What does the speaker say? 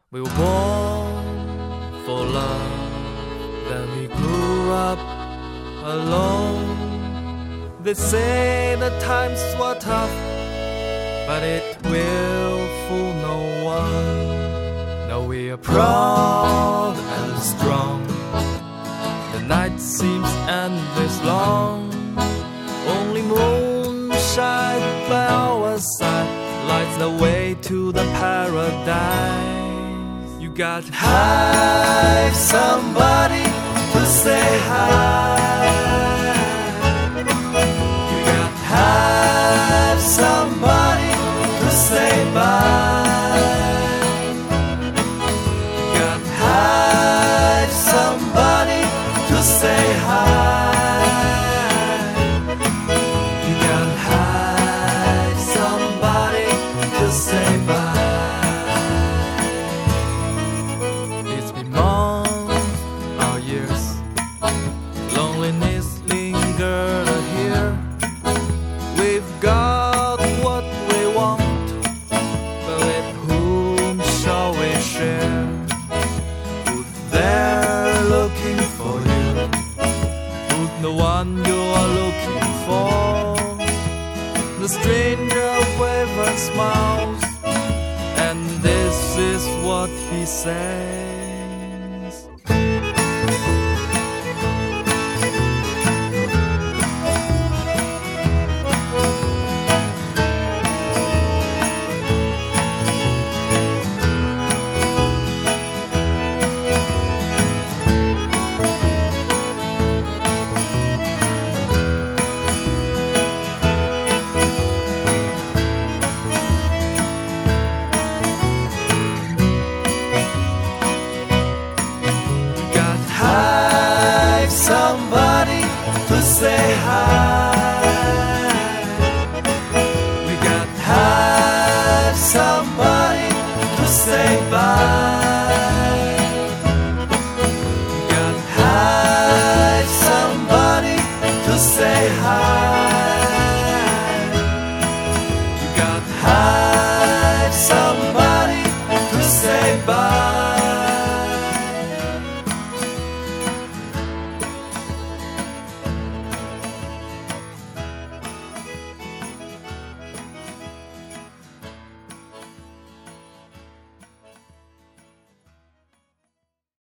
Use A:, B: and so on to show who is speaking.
A: We were born for love, then we grew up alone. They say the times were tough, but it will fool no one. Now we are proud and strong. The night seems endless long. Only moonshine by our side lights the way to the paradise. You got to have somebody to say hi. You got to have somebody to say bye. You got to have somebody to say hi. You got to have somebody to say bye. It's been months or years, loneliness lingered here. We've got what we want, but with whom shall we share? Who's there looking for you? Who's the one you are looking for? The stranger waves and smiles, and this is what he says. Somebody to say hi. We got to have somebody to say bye. We got to have somebody to say hi.